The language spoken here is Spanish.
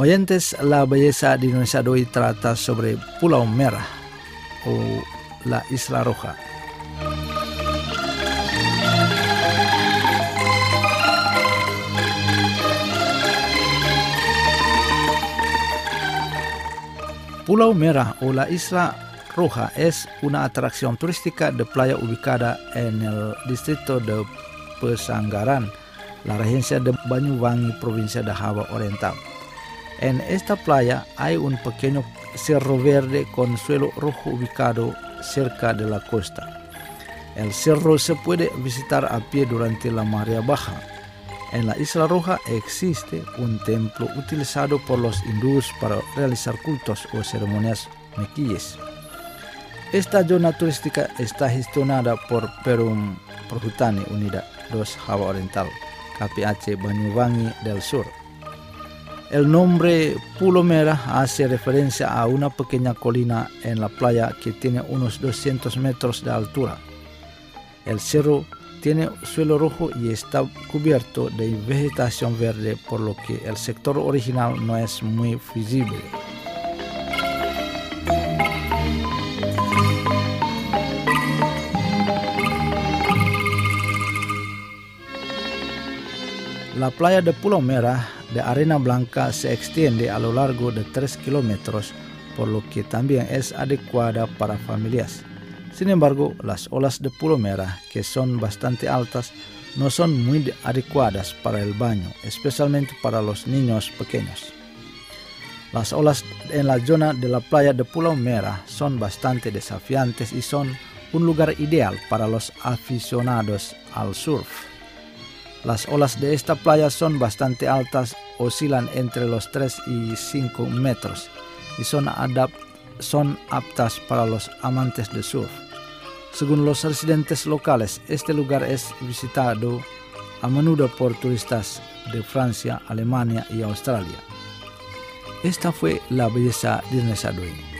Oyentes, la belleza de Indonesia de hoy trata sobre Pulau Merah o la Isla Roja. Pulau Merah o la Isla Roja es una atracción turística de playa ubicada en el distrito de Pesanggaran, la regencia de Banyuwangi, provincia de Java Oriental. En esta playa hay un pequeño cerro verde con suelo rojo ubicado cerca de la costa. El cerro se puede visitar a pie durante la marea baja. En la Isla Roja existe un templo utilizado por los hindúes para realizar cultos o ceremonias mequíes. Esta zona turística está gestionada por Perum Perhutani Unida 2 Java Oriental, KPAC Banyuwangi del Sur. El nombre Pulau Merah hace referencia a una pequeña colina en la playa que tiene unos 200 metros de altura. El cerro tiene suelo rojo y está cubierto de vegetación verde, por lo que el sector original no es muy visible. La playa de Pulau Merah de arena blanca se extiende a lo largo de 3 kilómetros, por lo que también es adecuada para familias. Sin embargo, las olas de Pulau Merah, que son bastante altas, no son muy adecuadas para el baño, especialmente para los niños pequeños. Las olas en la zona de la playa de Pulau Merah son bastante desafiantes y son un lugar ideal para los aficionados al surf. Las olas de esta playa son bastante altas, oscilan entre los 3 y 5 metros y son aptas para los amantes de surf. Según los residentes locales, este lugar es visitado a menudo por turistas de Francia, Alemania y Australia. Esta fue la belleza de Indonesia de hoy.